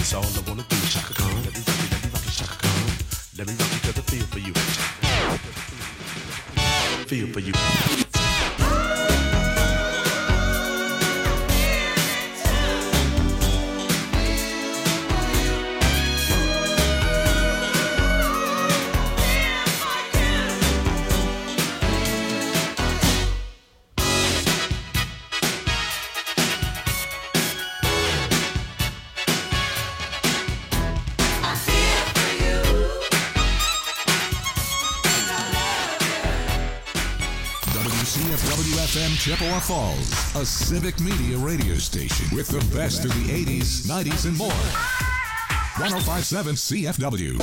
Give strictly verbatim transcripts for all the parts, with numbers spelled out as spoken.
That's all I wanna do. Chaka Khan, let me rock it, let me rock it, Chaka Khan. Let me rock it 'cause I feel for you. Feel for you. Chippewa Falls, a civic media radio station with the best of the eighties, nineties, and more. one oh five point seven C F W.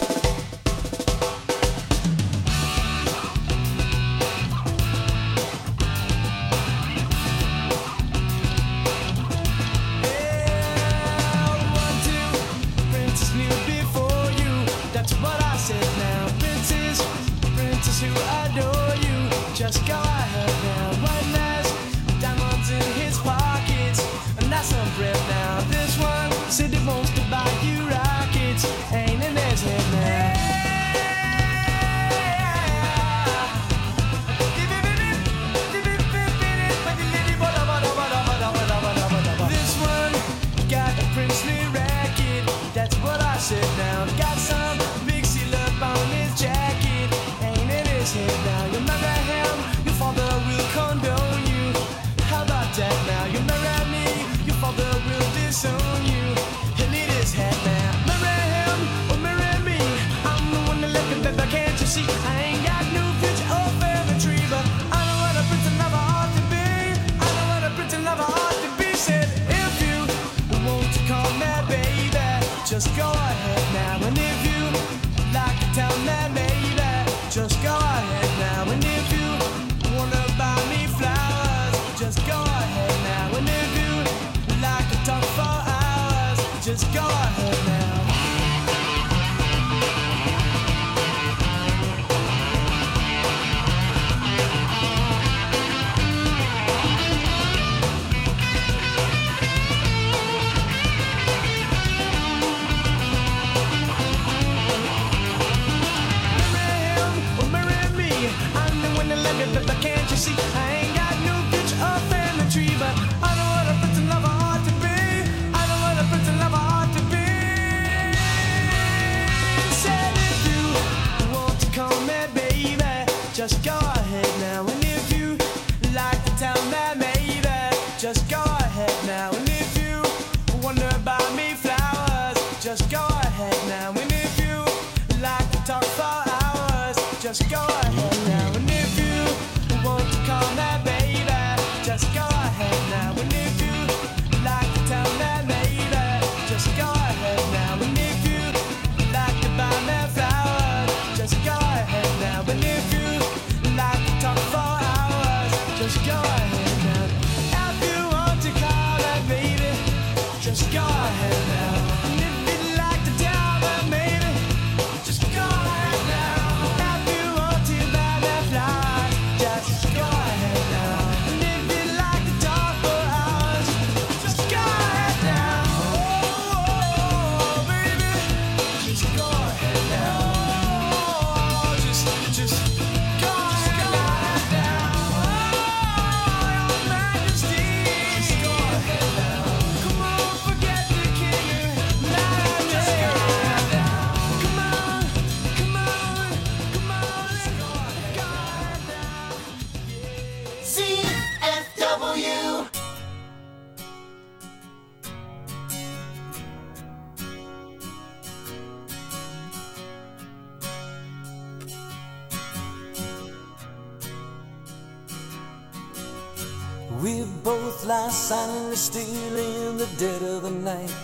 We both lie silently still in the dead of the night.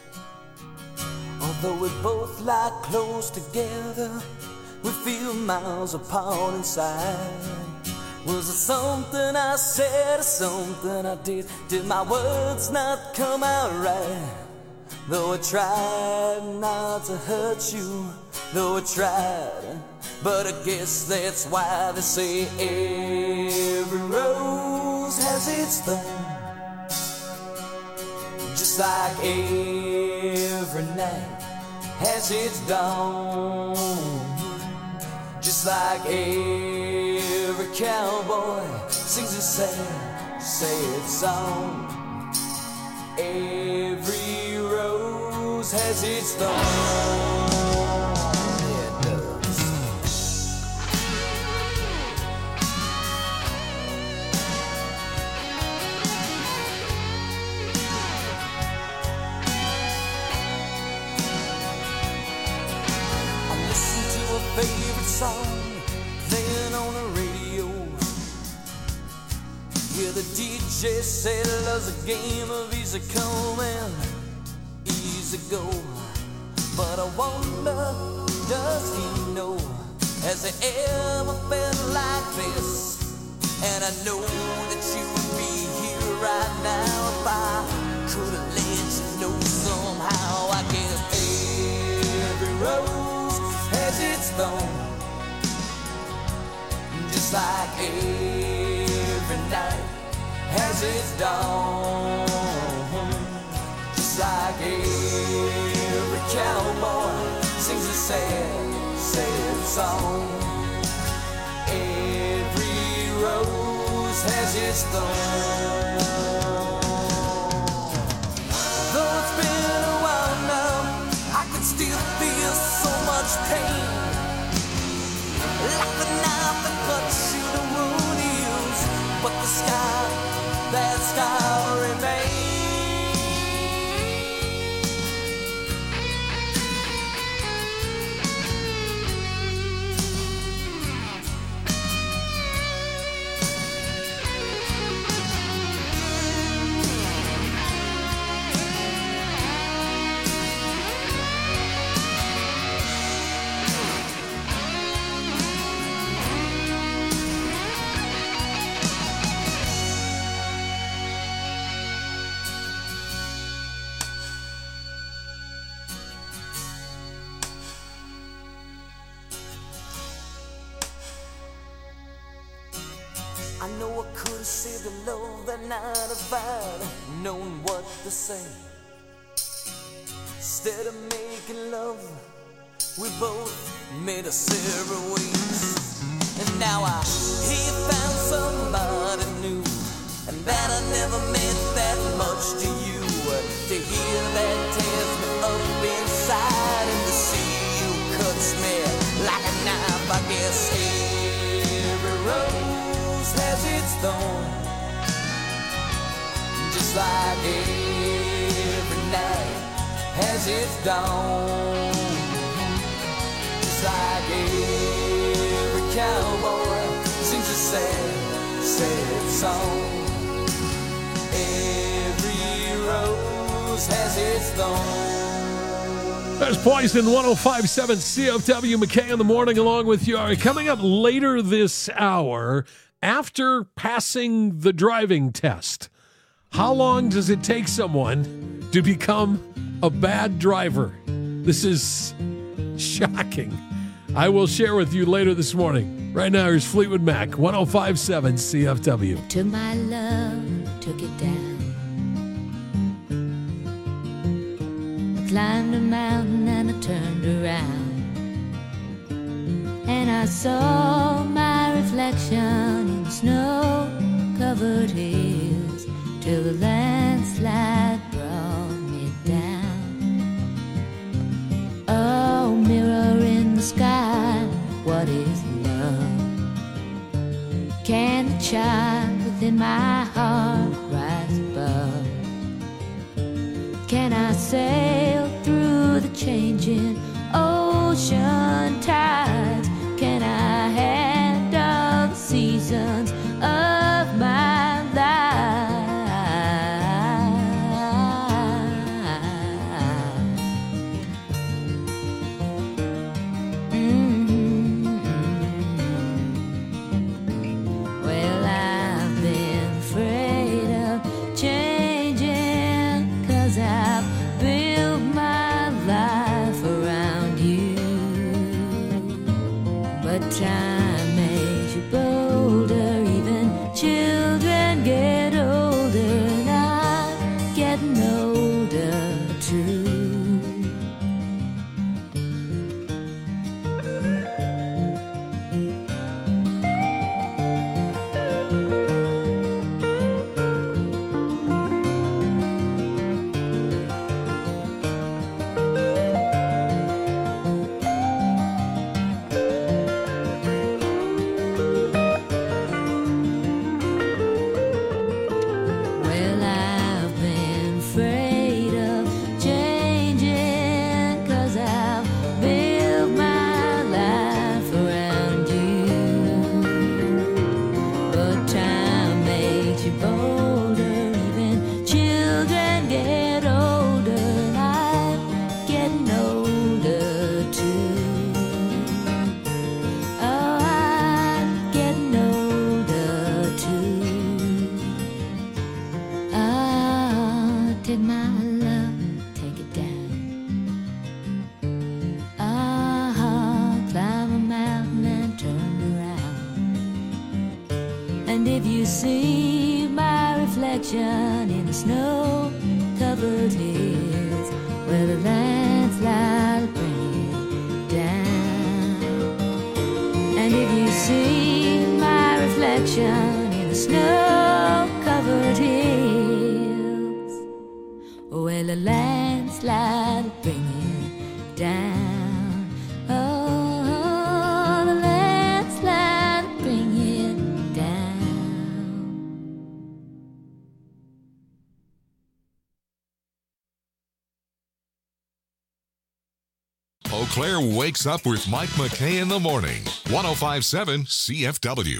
Although we both lie close together, we feel miles apart inside. Was it something I said or something I did? Did my words not come out right? Though I tried not to hurt you, though I tried, but I guess that's why they say every rose has its thorn, just like every every night has its dawn. Just like every cowboy sings a sad, sad song. Every rose has its thorn. Yeah, it does. I listen to a favorite song playing on the radio. Yeah, the D J said love's a game of easy come and easy go. But I wonder, does he know? Has he ever felt like this? And I know that you would be here right now if I could have let you know somehow. I guess every rose has its thorn, just like every night has its dawn. Just like every cowboy sings a sad, sad song. Every rose has its thorn. Though it's been a while now, I can still feel so much pain, like the knife that cuts you the wound heals, but the scar, that scar remains. I know I could have saved the love that night if I'd known what to say. Instead of making love, we both made us several ways. And now I hear you found somebody new, and that I never meant that much to you. To hear that tears me up inside, and to see you cuts me like a knife. I guess every rose has its thorn, just like every night has its dawn. Just like every cowboy sings a sad, sad song. Every rose has its thorn. There's Poison, one oh five point seven C F W, McKay in the morning, along with you. Coming up later this hour, after passing the driving test, how long does it take someone to become a bad driver? This is shocking. I will share with you later this morning. Right now, here's Fleetwood Mac, one oh five point seven C F W. Took my love, took it down. I climbed a mountain and I turned around, and I saw my reflection in snow-covered hills till the landslide brought me down. Oh, mirror in the sky, what is love? Can the child within my heart rise above? Can I sail through the changing ocean tides? Can I handle the seasons of my life? Mm-hmm. Well, I've been afraid of changing, 'cause I've built my life around you. But time makes you bolder, even children get older, and I'm getting older too. you see my reflection in the snow-covered hills, where the landslide will bring you down. And if you see my reflection in the snow-covered hills, well, the landslide will bring you down. Oh, the landslide will bring you down. Eau Claire wakes up with Mike McKay in the morning. one oh five point seven C F W.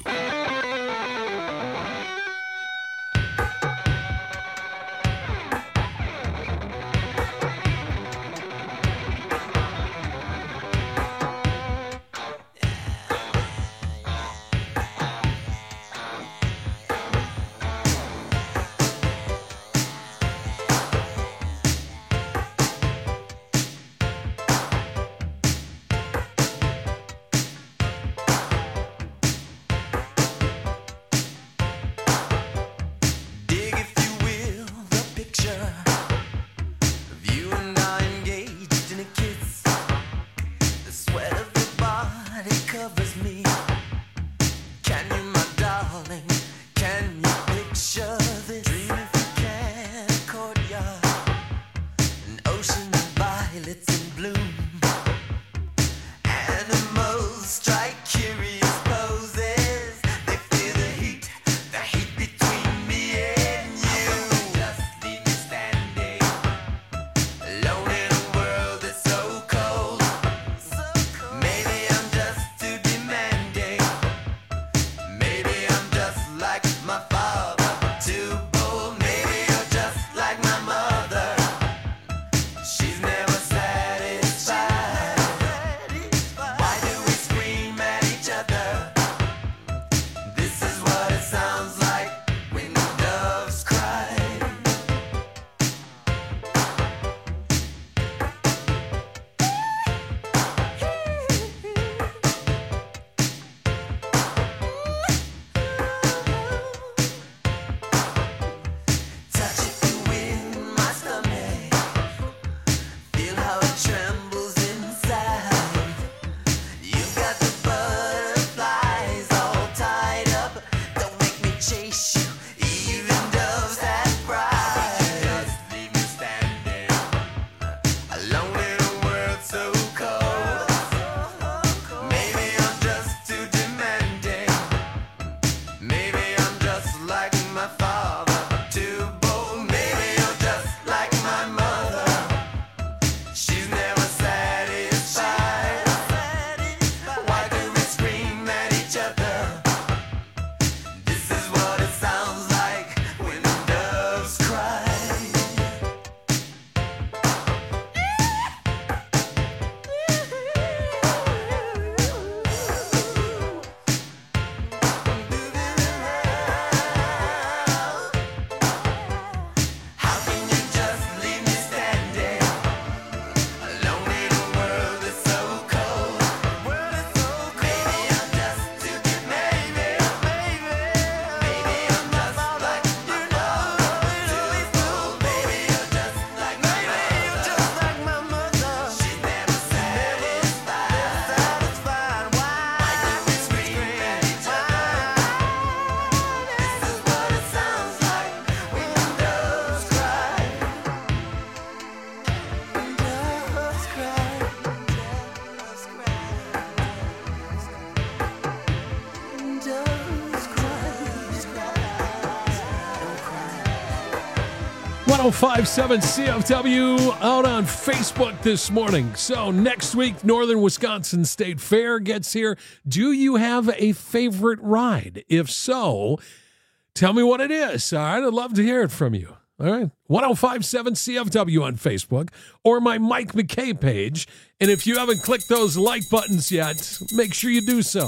one oh five point seven C F W out on Facebook this morning. So next week, Northern Wisconsin State Fair gets here. Do you have a favorite ride? If so, tell me what it is. All right, I'd love to hear it from you. All right, one oh five point seven C F W on Facebook or my Mike McKay page. And if you haven't clicked those like buttons yet, make sure you do so.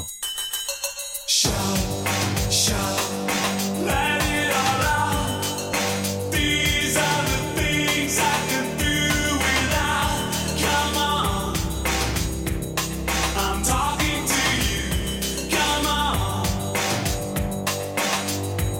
Shout, shout, let it all out. These are the things I can do without. Come on, I'm talking to you. Come on,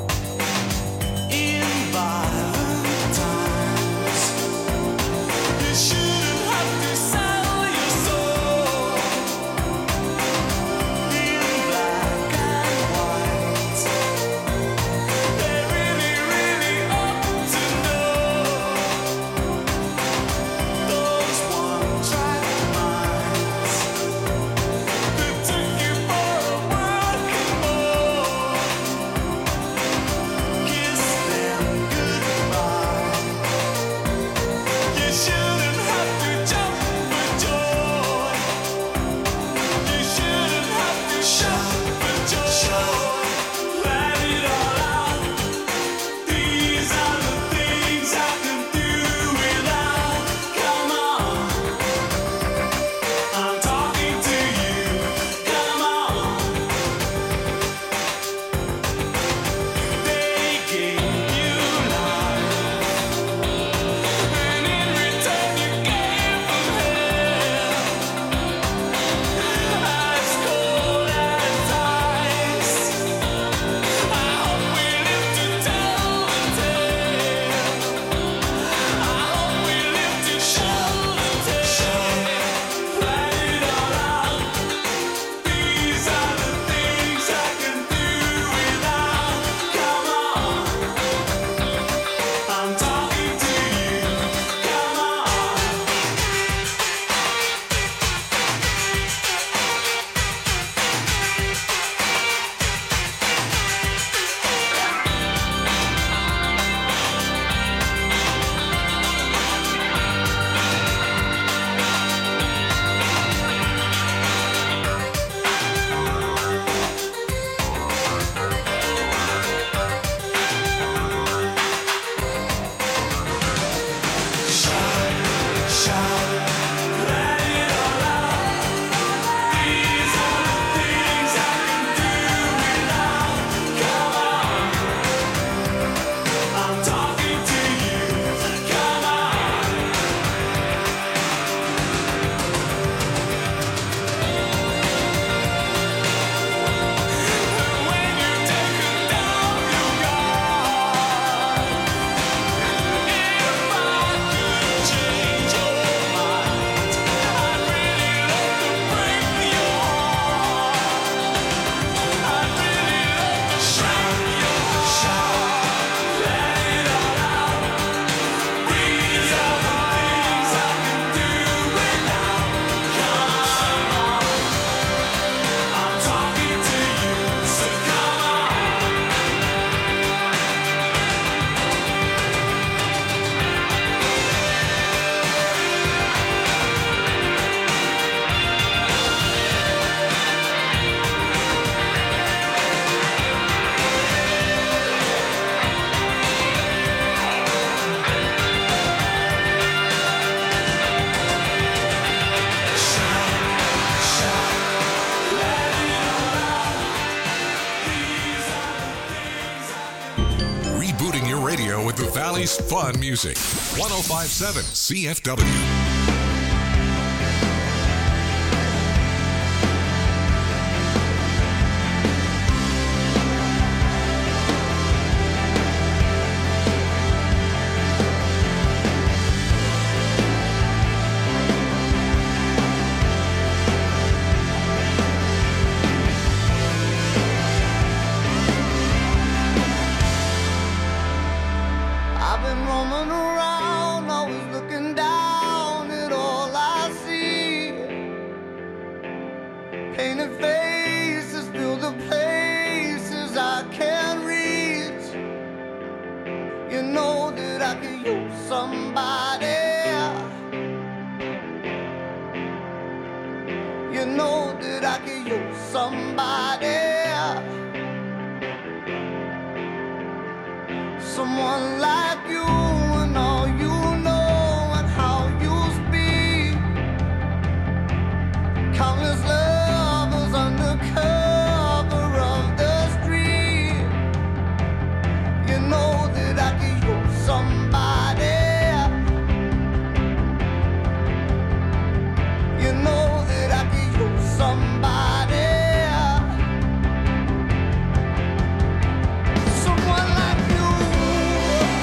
The Valley's fun music. one oh five point seven C F W. I've been roaming around, always looking down at all I see. Painted faces fill the places I can't reach. You know that I could use somebody. You know that I could use somebody. Someone like you and all you know and how you speak. Countless lovers under cover of the street. You know that I could use somebody. You know that I could use somebody. Someone like you.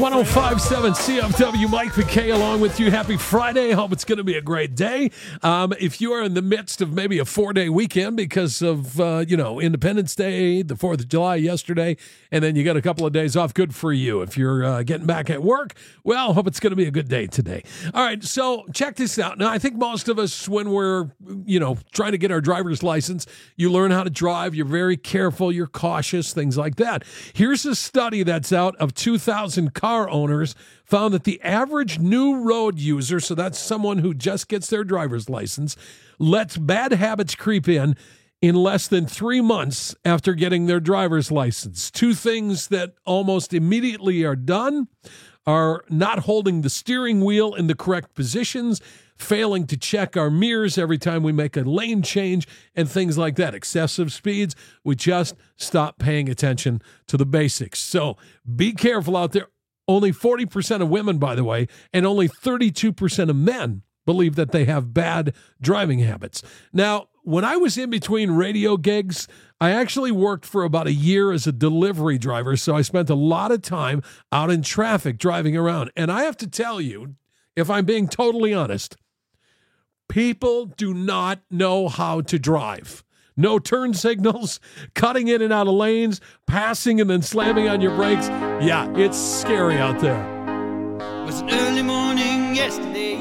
one oh five point seven C F W, Mike McKay along with you. Happy Friday. Hope it's going to be a great day. Um, if you are in the midst of maybe a four-day weekend because of, uh, you know, Independence Day, the fourth of July yesterday, and then you got a couple of days off, good for you. If you're uh, getting back at work, well, hope it's going to be a good day today. All right, so check this out. Now, I think most of us, when we're, you know, trying to get our driver's license, you learn how to drive, you're very careful, you're cautious, things like that. Here's a study that's out of two thousand car owners, found that the average new road user, so that's someone who just gets their driver's license, lets bad habits creep in in less than three months after getting their driver's license. Two things that almost immediately are done are not holding the steering wheel in the correct positions, failing to check our mirrors every time we make a lane change, and things like that. Excessive speeds, we just stop paying attention to the basics. So be careful out there. Only forty percent of women, by the way, and only thirty-two percent of men believe that they have bad driving habits. Now, when I was in between radio gigs, I actually worked for about a year as a delivery driver, so I spent a lot of time out in traffic driving around. And I have to tell you, if I'm being totally honest, people do not know how to drive. No turn signals, cutting in and out of lanes, passing and then slamming on your brakes. Yeah, it's scary out there. It was an early morning yesterday.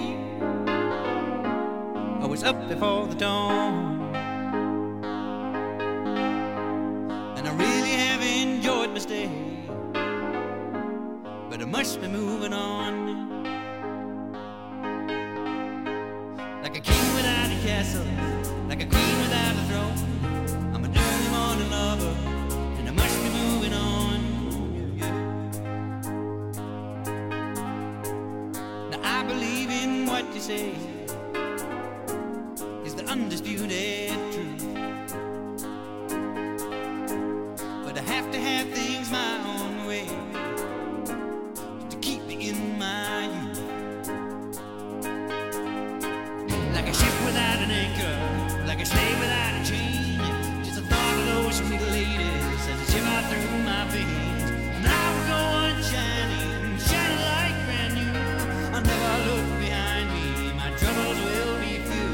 I was up before the dawn, and I really have enjoyed my stay, but I must be moving on. Like a king without a castle, like a queen without a throne, I'm an early morning lover, and I must be moving on. Now I believe in what you say is the undisputed truth, but I have to have things my own way to keep me in my youth. Like a ship without an anchor, like a slave without a chain, just the thought of those sweet ladies as a shiver through my veins. And I will go on shining, shining like brand new. I'll never look behind me, my troubles will be few.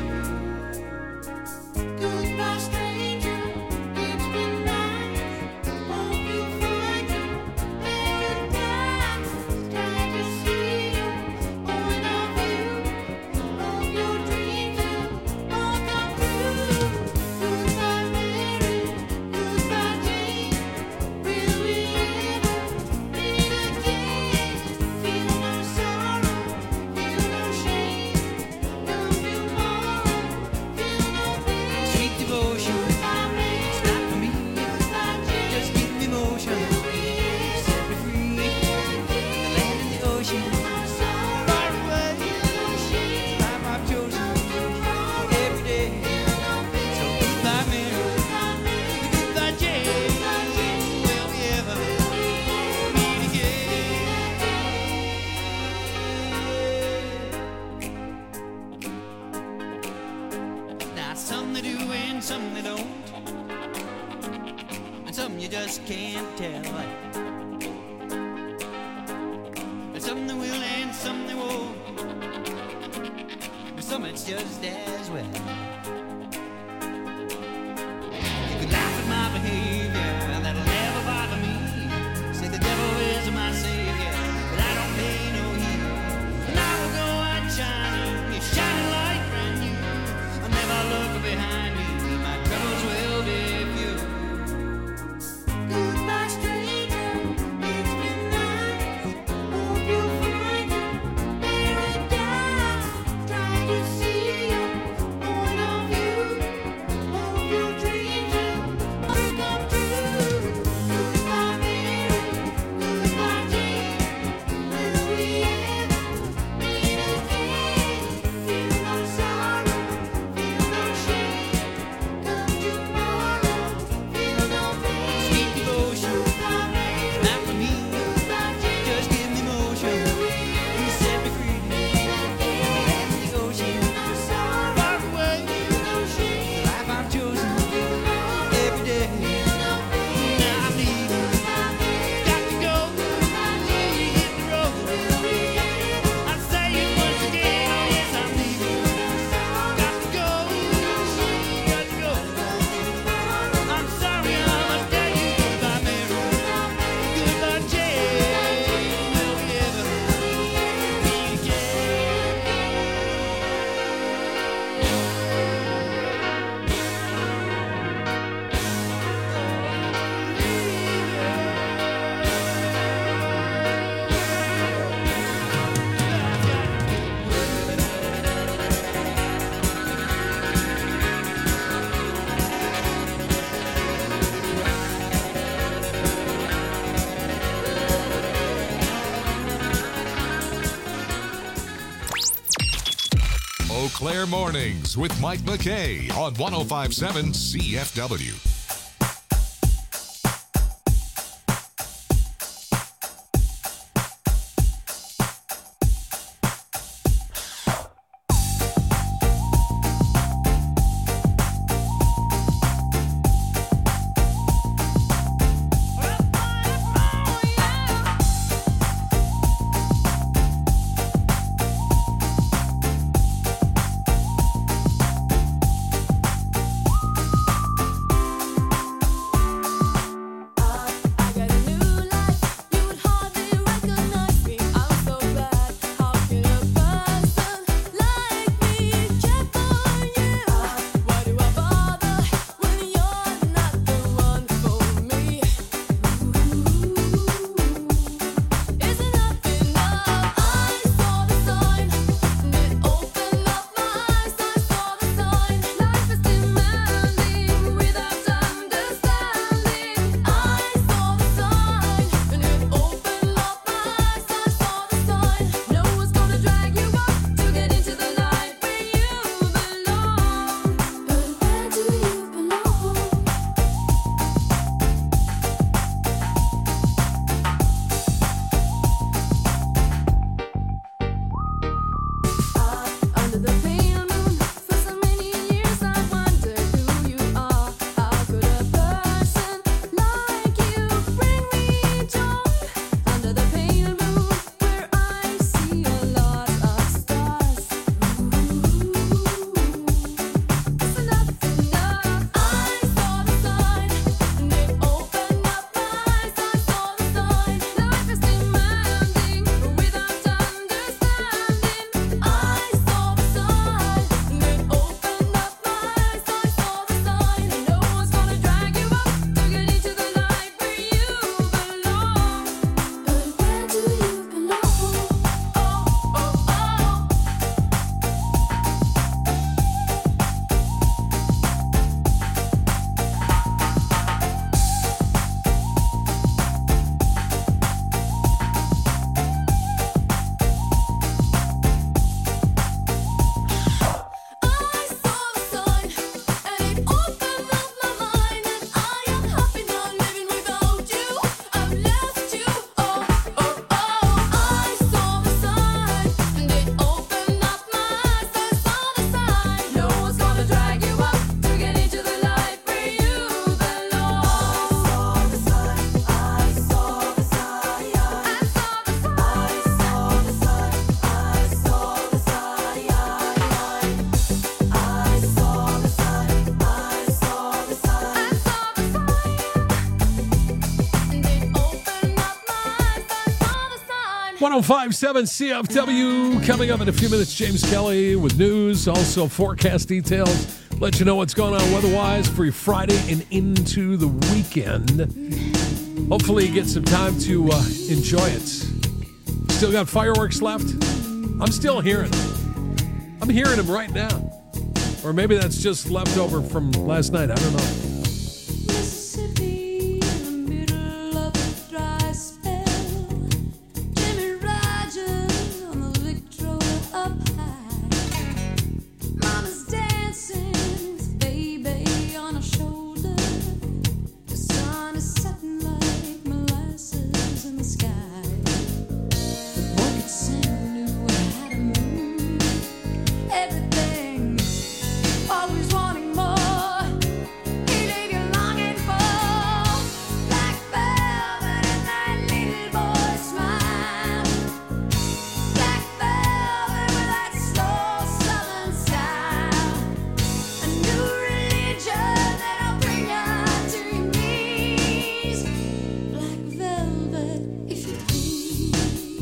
Goodbye, stranger, it's been nice. Hope you find your paradise. Try to see your point of view. Hope your dreams will all come true. Goodbye, Mary, goodbye, Jane. Will we ever meet again? Feel no sorrow, feel no shame. Come tomorrow, feel no pain. Sweet devotion, it's not for me. Just give me motion, set me free. The land and the ocean, far away. Life I've chosen every day. So goodbye, Mary, goodbye, Jane. Will we ever meet again? Now some they do and some they don't, and some you just can't tell. And some they will and some they won't, but some it's just as well. You can laugh at my behavior, that'll never bother me. Say the devil is my savior, but I don't pay no heed. And I will go out shining, it's shining like brand new. I'll never look behind me, my troubles will be few. Goodbye, stranger, it's been nice. Hope you find your paradise. Try to see your point of view. Claire Mornings with Mike McKay on one oh five point seven C F W. one oh five point seven C F W. Coming up in a few minutes, James Kelly with news, also forecast details. Let you know what's going on weather-wise for your Friday and into the weekend. Hopefully you get some time to uh, enjoy it. Still got fireworks left? I'm still hearing them. I'm hearing them right now. Or maybe that's just leftover from last night. I don't know. Mississippi, in the middle of a dry spell. Jimmy Rogers on the Victrola up high. Mama's dancing with baby on her shoulder. The sun is setting like molasses in the sky. Orchid Santa knew how to move everything. Always wanting more. He leave you longing for black velvet and that little boy smile. Black velvet with that slow southern style. A new religion that'll bring you to your knees. Black velvet, if you please.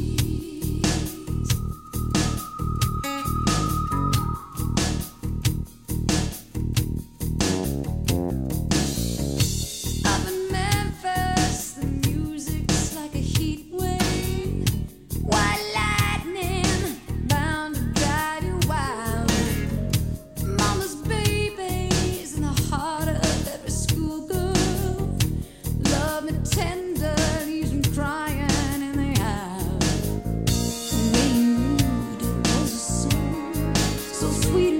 Up in Memphis, the music's like a heat wave. White lightning, bound to drive you wild. Mama's baby's in the heart of every schoolgirl. Love me tender, leaves me crying in the aisle. The way you moved it was a song, so sweet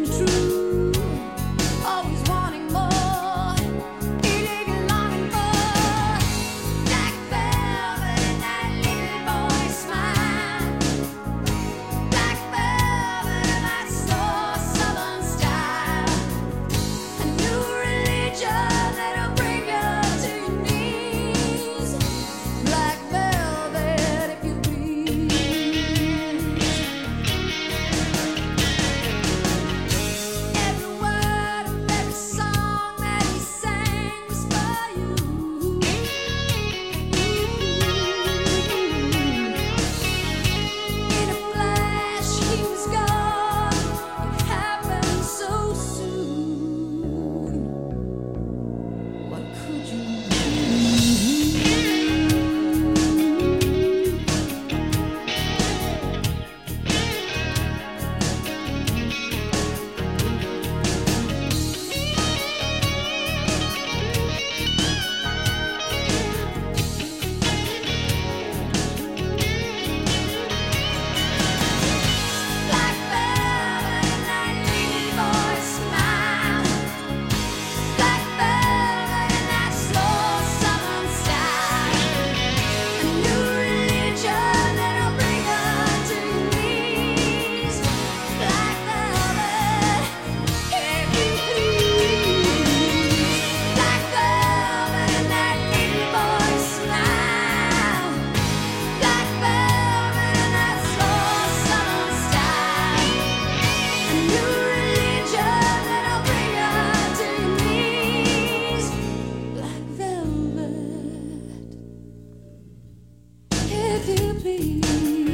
If you please.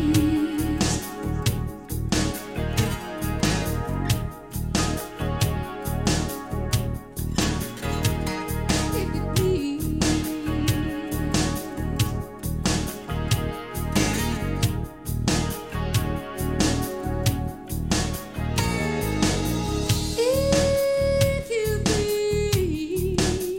If you please. If you please.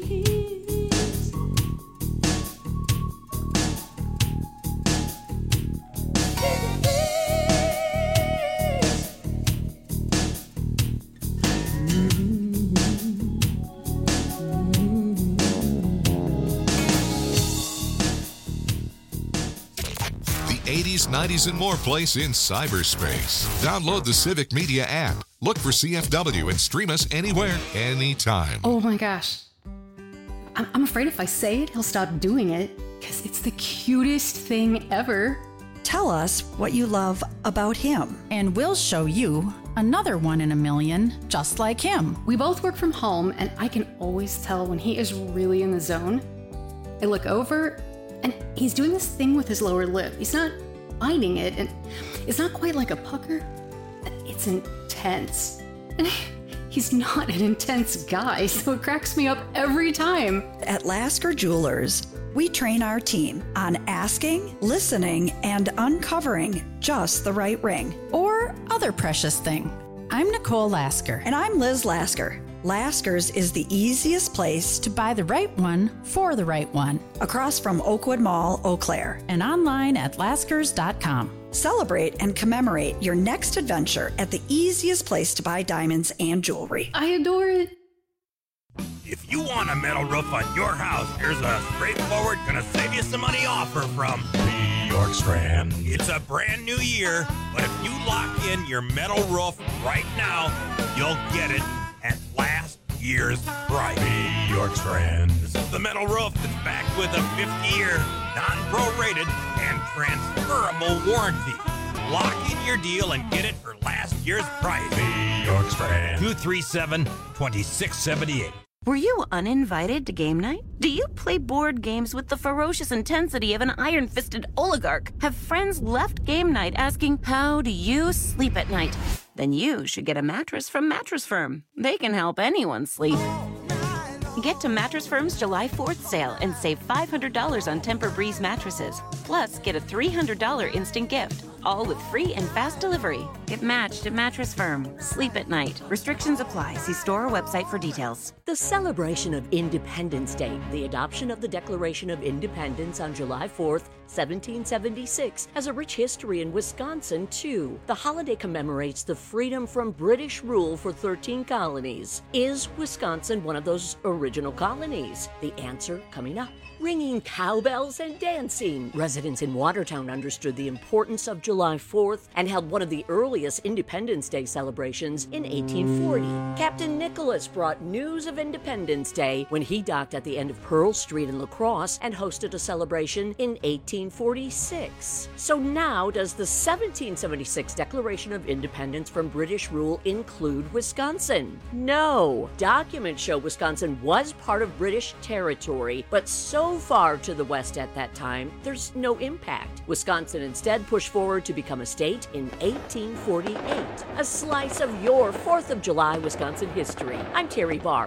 The eighties, nineties, and more place in cyberspace. Download the Civic Media app. Look for C F W and stream us anywhere, anytime. Oh my gosh. I'm, I'm afraid if I say it, he'll stop doing it because it's the cutest thing ever. Tell us what you love about him. And we'll show you another one in a million just like him. We both work from home, and I can always tell when he is really in the zone. I look over, and he's doing this thing with his lower lip. He's not biting it, and it's not quite like a pucker. It's intense. And he's not an intense guy, so it cracks me up every time. At Lasker Jewelers, we train our team on asking, listening, and uncovering just the right ring. Or other precious thing. I'm Nicole Lasker. And I'm Liz Lasker. Lasker's is the easiest place To buy the right one for the right one. across from Oakwood Mall, Eau Claire. And online at laskers dot com. Celebrate and commemorate your next adventure at the easiest place to buy diamonds and jewelry. I adore it. If you want a metal roof on your house, here's a straightforward, gonna save you some money offer from York Strand. It's a brand new year, but if you lock in your metal roof right now, you'll get it at last year's price. York Strand. This is the metal roof that's backed with a fifty-year, non-prorated, and transferable warranty. Lock in your deal and get it for last year's price. York Strand. two three seven, two six seven eight. Were you uninvited to game night? Do you play board games with the ferocious intensity of an iron-fisted oligarch? Have friends left game night asking, how do you sleep at night? Then you should get a mattress from Mattress Firm. They can help anyone sleep. Get to Mattress Firm's July fourth sale and save five hundred dollars on Tempur-Breeze mattresses. Plus, get a three hundred dollars instant gift, all with free and fast delivery. Get matched at Mattress Firm. Sleep at night. Restrictions apply. See store or website for details. The celebration of Independence Day, the adoption of the Declaration of Independence on July fourth, seventeen seventy-six, has a rich history in Wisconsin, too. The holiday commemorates the freedom from British rule for thirteen colonies. Is Wisconsin one of those original colonies? The answer coming up. Ringing cowbells and dancing. Residents in Watertown understood the importance of July fourth and held one of the earliest Independence Day celebrations in eighteen forty. Captain Nicholas brought news of Independence Day when he docked at the end of Pearl Street in La Crosse and hosted a celebration in eighteen forty-six. So now, does the seventeen seventy-six Declaration of Independence from British rule include Wisconsin? No. Documents show Wisconsin was part of British territory, but so far to the west at that time, there's no impact. Wisconsin instead pushed forward to become a state in eighteen forty-eight. A slice of your fourth of July Wisconsin history. I'm Terry Barr.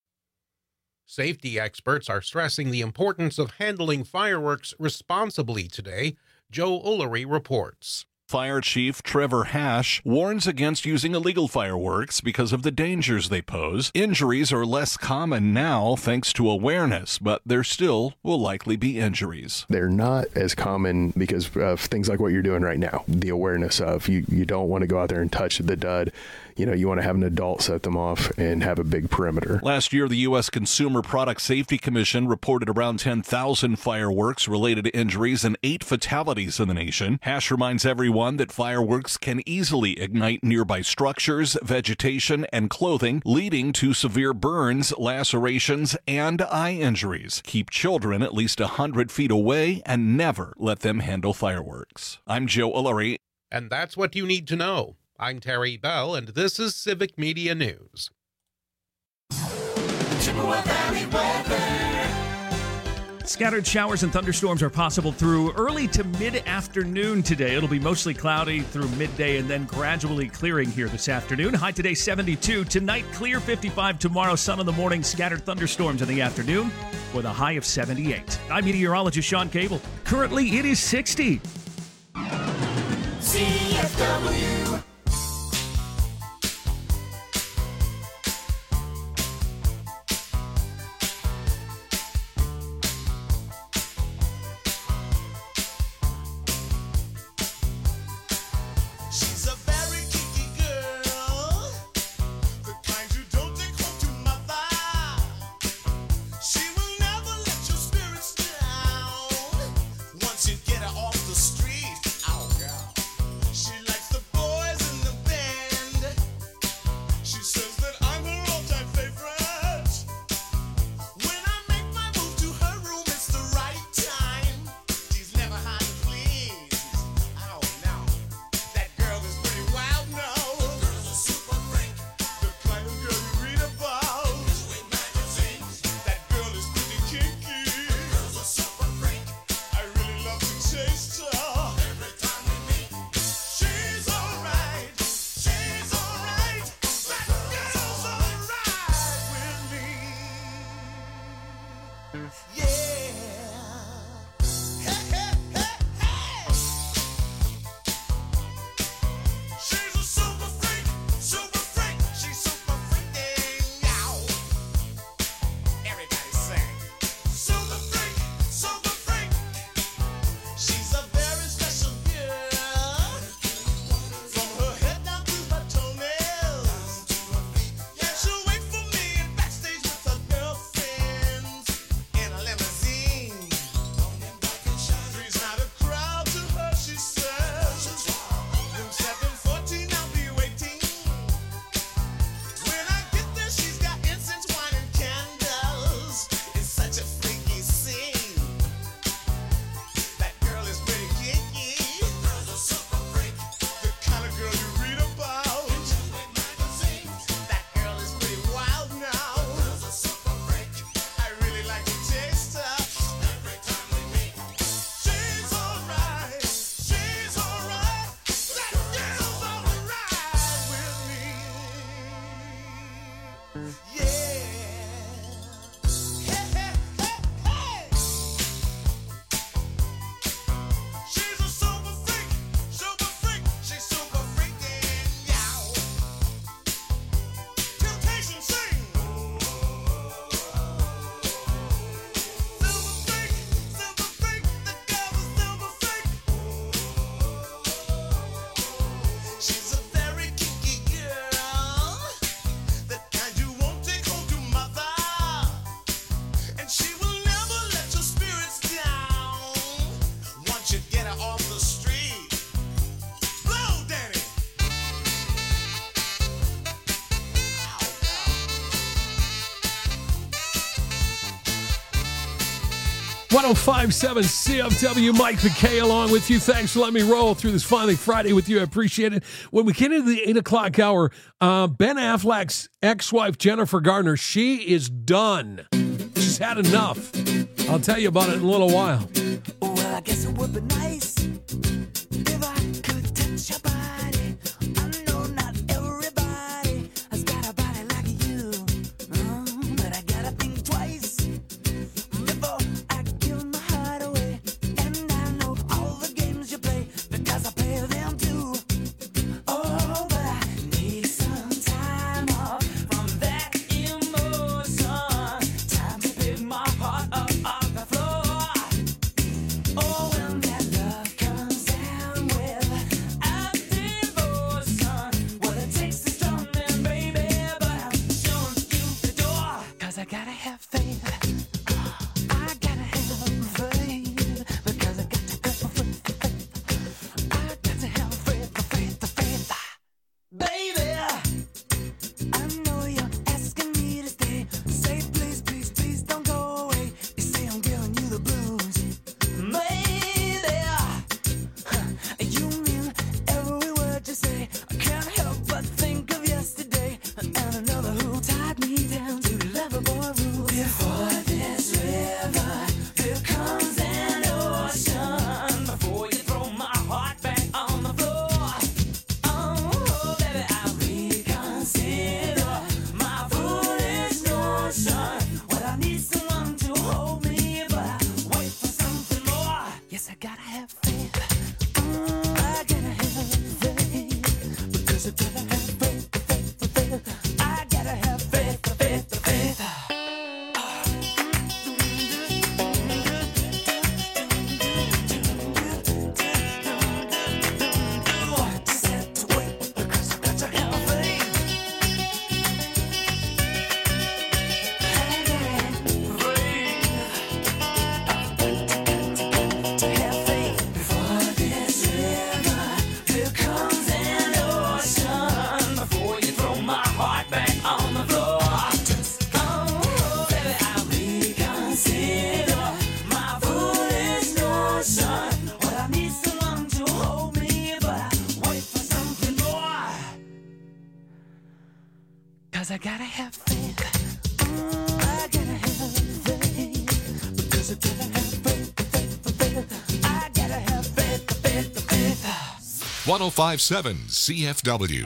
Safety experts are stressing the importance of handling fireworks responsibly today. Joe Ullery reports. Fire Chief Trevor Hash warns against using illegal fireworks because of the dangers they pose. Injuries are less common now thanks to awareness, but there still will likely be injuries. They're not as common because of things like what you're doing right now. The awareness of you, you don't want to go out there and touch the dud. You know, you want to have an adult set them off and have a big perimeter. Last year, the U S Consumer Product Safety Commission reported around ten thousand fireworks related to injuries and eight fatalities in the nation. Hash reminds everyone that fireworks can easily ignite nearby structures, vegetation, and clothing, leading to severe burns, lacerations, and eye injuries. Keep children at least one hundred feet away and never let them handle fireworks. I'm Joe Ullery. And that's what you need to know. I'm Terry Bell, and this is Civic Media News. Chippewa Valley weather. Scattered showers and thunderstorms are possible through early to mid-afternoon today. It'll be mostly cloudy through midday and then gradually clearing here this afternoon. High today seventy-two. Tonight, clear fifty-five. Tomorrow, sun in the morning, scattered thunderstorms in the afternoon with a high of seventy-eight. I'm meteorologist Sean Cable. Currently, it is sixty. C F W. She's a very kinky girl, the kind you don't take home to mother. She will never let your spirits down once you get her off the street. Oh, girl. She likes the boys in the band. She says that I'm her all-time favorite. When I make my move to her room, it's the right time. She's never hard to please. Oh, no. That girl is pretty wild now. The girl's a super freak. The kind of girl you read about. In magazines. That girl is pretty kinky. The girl's a super freak. I really love to taste her. Every time we meet. She's alright. She's alright. That girl's alright with me. Yeah. Hey, hey, hey, hey. She's a super freak, super freak. She's super freaking out. Everybody sing. Super freak, super freak. She's a very special girl. From her head down to her toenails. Yeah, she'll wait for me in backstage with her girlfriends in a limousine. Three's not a crowd to her, she says. Room seven fourteen, I'll be waiting. When I get there, she's got incense, wine, and candles. It's such a freaky scene. That girl is pretty kinky. The girl's a super freak. The kind of girl you read about. In magazines. That girl is pretty wild now. The girl's a super freak. I really like to taste her. Every time we meet. She's alright. She's alright. That girl's alright with me. Yeah. Hey, hey, hey, hey. She's a super freak, super freak. She's super freaking out. Temptation sing. Silver freak, silver freak. The girl is silver freak. She's a very kinky girl, the kind you won't take home to mother. And she will never let your spirits down once you get her off the street. Blow, Danny. one oh five point seven C F W, Mike McKay along with you. Thanks for letting me roll through this finally Friday with you. I appreciate it. When we get into the eight o'clock hour, uh, Ben Affleck's ex-wife, Jennifer Garner, she is done. She's had enough. I'll tell you about it in a little while. Well, I guess it would be nice if I could touch your body. I know not everybody has got a body like you, mm, but I gotta think twice before I give my heart away. And I know all the games you play because I play them too. Oh, but I need some time off from that emotion. Time to pick my heart up off the floor. Oh, when that love Yes, I gotta have faith. Mm, I gotta have faith. Because I gotta have faith, faith, faith. I gotta have faith, faith, faith. Cause I gotta have faith. Mm, I gotta have faith. Because I gotta have faith, faith, faith. I gotta have faith, faith, faith. one oh five point seven C F W.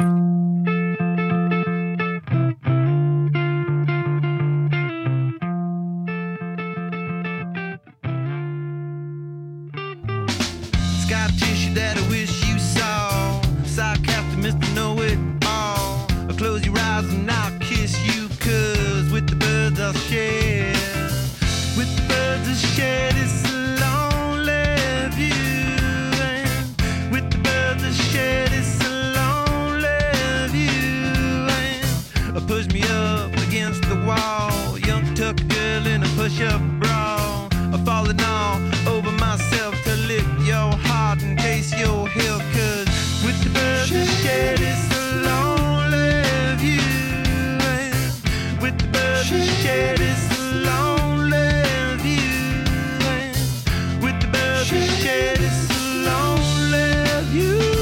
Scar tissue that I wish you saw. Sarcastic Mister Know-It-All. Close your eyes and I'll kiss you, cause with the birds I'll share. With the birds I'll share this lonely view. And with the birds I'll share this lonely view. And push me up against the wall. Young tuck girl in a push-up bra. I'm falling all over myself to lick your heart and taste your health. Cause with the birds I'll share this lonely view. And with the birds I'll share this lonely view. And with the birds I'll share this lonely view.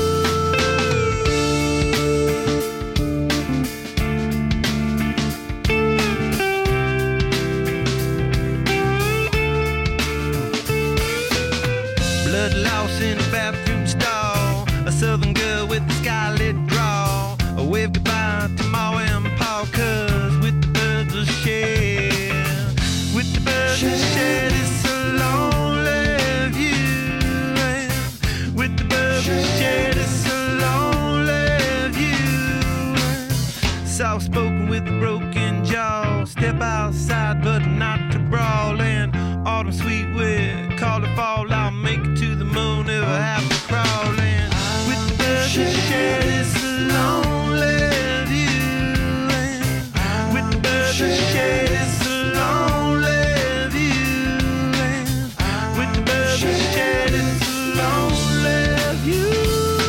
Blood loss in a bathroom stall. A southern girl with a scarlet draw. A wave goodbye to Ma and Pa, cause with the birds I'll share. With the birds I'll share this lonely view. And with the birds I'll share this lonely view. Soft spoken with a broken jaw. Step outside but not to brawl. And autumn sweet with call it fall. I'll make it to the moon if I have to crawl. And with the birds I'll share this lonely view. And with the birds I'll share this lonely view. And with the birds I'll share this lonely view.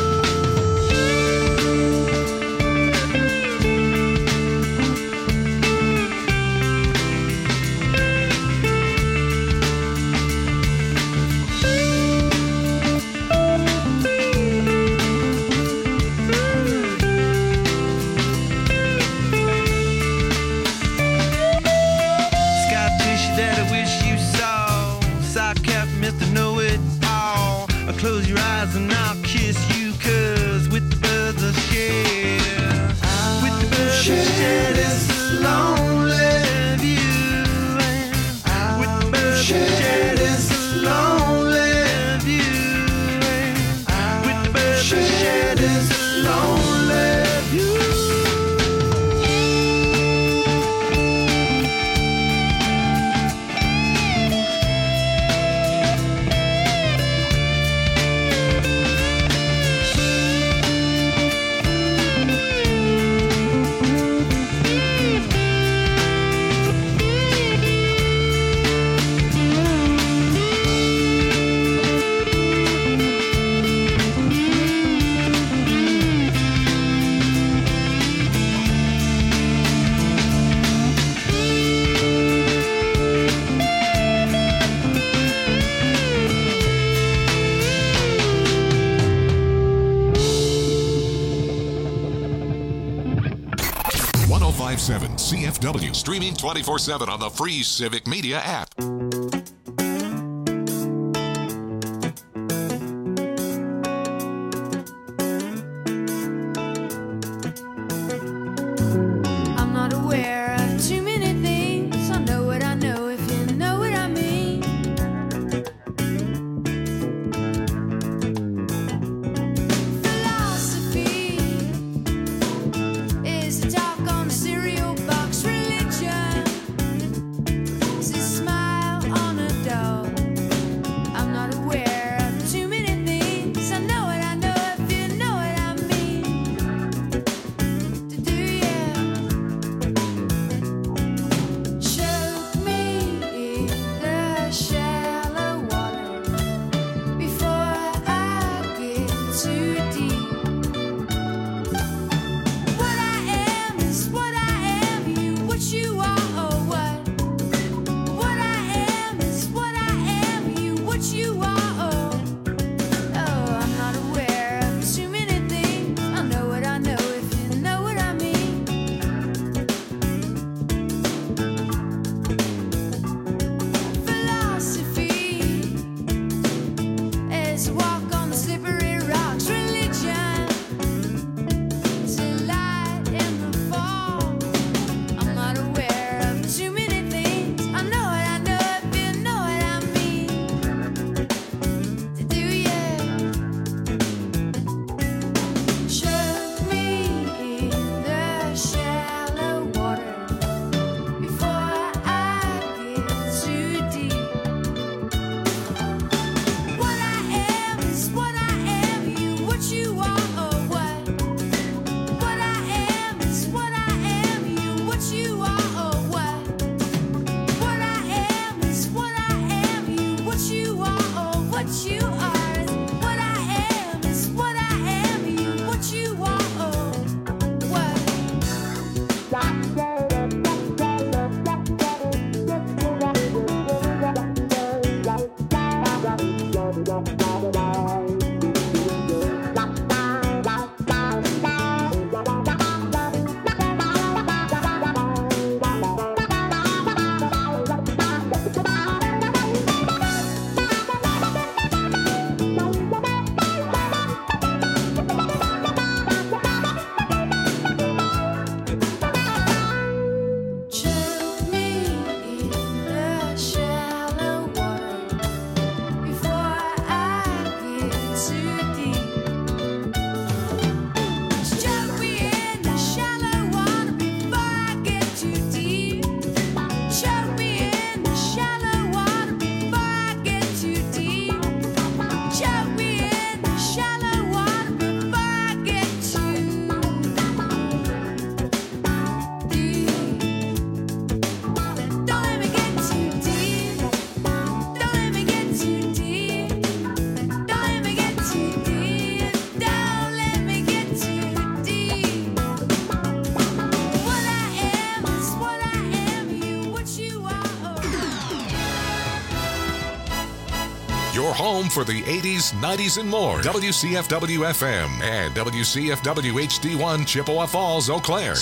Scar tissue that I wish you saw. Sarcastic Mister Know-It-All. I'll close your eyes and I'll kiss you, cause with the birds I'll share. With the birds I'll share this lonely view. And with the birds I'll share this lonely view. And with the birds I'll share this lonely view. one oh five point seven C F W, streaming twenty-four seven on the free Civic Media app. I'm not aware of too many things. I know what I know if you know what I mean. what you are is what I am, is what I am, you what you are. Your home for the eighties, nineties, and more. W C F W F M and W C F W H D one Chippewa Falls, Eau Claire.